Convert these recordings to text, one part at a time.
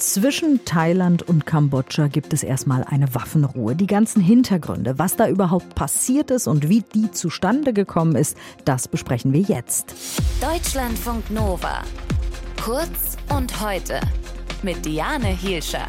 Zwischen Thailand und Kambodscha gibt es erstmal eine Waffenruhe. Die ganzen Hintergründe, was da überhaupt passiert ist und wie die zustande gekommen ist, das besprechen wir jetzt. Deutschlandfunk Nova. Kurz und heute mit Diane Hielscher.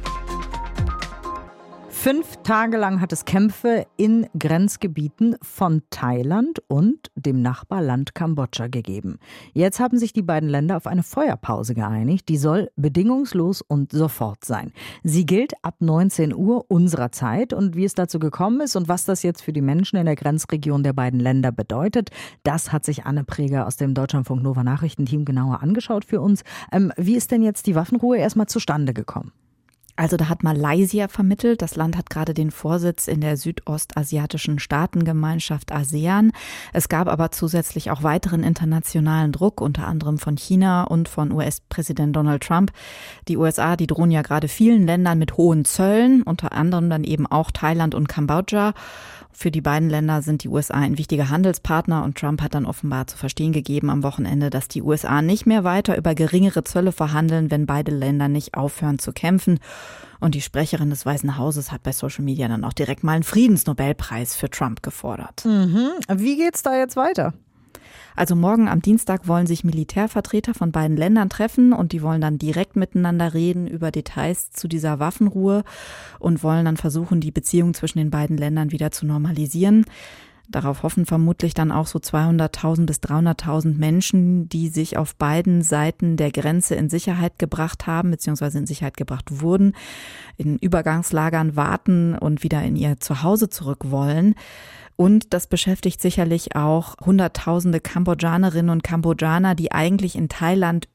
5 Tage lang hat es Kämpfe in Grenzgebieten von Thailand und dem Nachbarland Kambodscha gegeben. Jetzt haben sich die beiden Länder auf eine Feuerpause geeinigt. Die soll bedingungslos und sofort sein. Sie gilt ab 19 Uhr unserer Zeit. Und wie es dazu gekommen ist und was das jetzt für die Menschen in der Grenzregion der beiden Länder bedeutet, das hat sich Anne Preger aus dem Deutschlandfunk Nova Nachrichtenteam genauer angeschaut für uns. Wie ist denn jetzt die Waffenruhe erstmal zustande gekommen? Also da hat Malaysia vermittelt. Das Land hat gerade den Vorsitz in der südostasiatischen Staatengemeinschaft ASEAN. Es gab aber zusätzlich auch weiteren internationalen Druck, unter anderem von China und von US-Präsident Donald Trump. Die USA, die drohen ja gerade vielen Ländern mit hohen Zöllen, unter anderem dann eben auch Thailand und Kambodscha. Für die beiden Länder sind die USA ein wichtiger Handelspartner und Trump hat dann offenbar zu verstehen gegeben am Wochenende, dass die USA nicht mehr weiter über geringere Zölle verhandeln, wenn beide Länder nicht aufhören zu kämpfen. Und die Sprecherin des Weißen Hauses hat bei Social Media dann auch direkt mal einen Friedensnobelpreis für Trump gefordert. Wie geht's da jetzt weiter? Also morgen am Dienstag wollen sich Militärvertreter von beiden Ländern treffen und die wollen dann direkt miteinander reden über Details zu dieser Waffenruhe und wollen dann versuchen, die Beziehung zwischen den beiden Ländern wieder zu normalisieren. Darauf hoffen vermutlich dann auch so 200.000 bis 300.000 Menschen, die sich auf beiden Seiten der Grenze in Sicherheit gebracht haben bzw. in Sicherheit gebracht wurden, in Übergangslagern warten und wieder in ihr Zuhause zurück wollen. Und das beschäftigt sicherlich auch Hunderttausende Kambodschanerinnen und Kambodschaner, die eigentlich in Thailand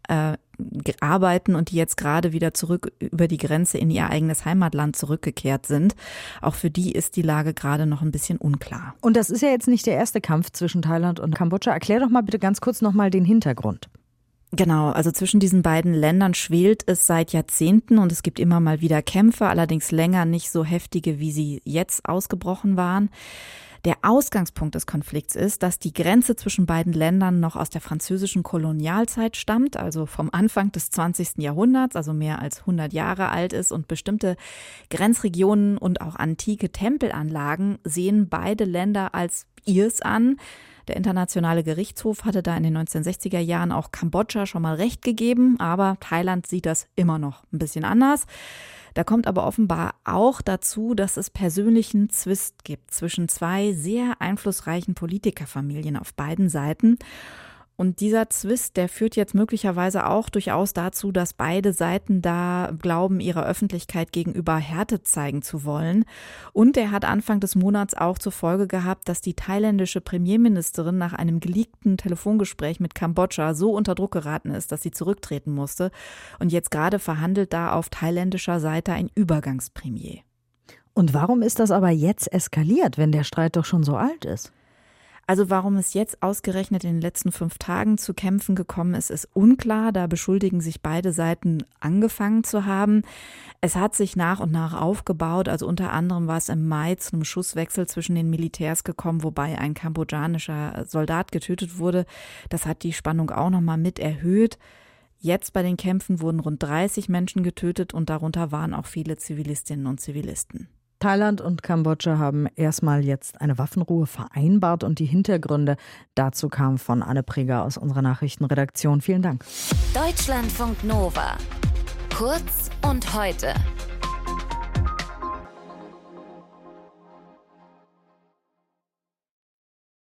arbeiten und die jetzt gerade wieder zurück über die Grenze in ihr eigenes Heimatland zurückgekehrt sind. Auch für die ist die Lage gerade noch ein bisschen unklar. Und das ist ja jetzt nicht der erste Kampf zwischen Thailand und Kambodscha. Erklär doch mal bitte ganz kurz nochmal den Hintergrund. Genau, also zwischen diesen beiden Ländern schwelt es seit Jahrzehnten und es gibt immer mal wieder Kämpfe, allerdings länger nicht so heftige, wie sie jetzt ausgebrochen waren. Der Ausgangspunkt des Konflikts ist, dass die Grenze zwischen beiden Ländern noch aus der französischen Kolonialzeit stammt, also vom Anfang des 20. Jahrhunderts, also mehr als 100 Jahre alt ist und bestimmte Grenzregionen und auch antike Tempelanlagen sehen beide Länder als ihrs an. Der Internationale Gerichtshof hatte da in den 1960er Jahren auch Kambodscha schon mal Recht gegeben, aber Thailand sieht das immer noch ein bisschen anders. Da kommt aber offenbar auch dazu, dass es persönlichen Zwist gibt zwischen 2 sehr einflussreichen Politikerfamilien auf beiden Seiten. Und dieser Zwist, der führt jetzt möglicherweise auch durchaus dazu, dass beide Seiten da glauben, ihrer Öffentlichkeit gegenüber Härte zeigen zu wollen. Und der hat Anfang des Monats auch zur Folge gehabt, dass die thailändische Premierministerin nach einem geleakten Telefongespräch mit Kambodscha so unter Druck geraten ist, dass sie zurücktreten musste. Und jetzt gerade verhandelt da auf thailändischer Seite ein Übergangspremier. Und warum ist das aber jetzt eskaliert, wenn der Streit doch schon so alt ist? Also warum es jetzt ausgerechnet in den letzten 5 Tagen zu Kämpfen gekommen ist, ist unklar. Da beschuldigen sich beide Seiten angefangen zu haben. Es hat sich nach und nach aufgebaut. Also unter anderem war es im Mai zu einem Schusswechsel zwischen den Militärs gekommen, wobei ein kambodschanischer Soldat getötet wurde. Das hat die Spannung auch nochmal mit erhöht. Jetzt bei den Kämpfen wurden rund 30 Menschen getötet und darunter waren auch viele Zivilistinnen und Zivilisten. Thailand und Kambodscha haben erstmal jetzt eine Waffenruhe vereinbart und die Hintergründe dazu kamen von Anne Preger aus unserer Nachrichtenredaktion. Vielen Dank. Deutschlandfunk Nova. Kurz und heute.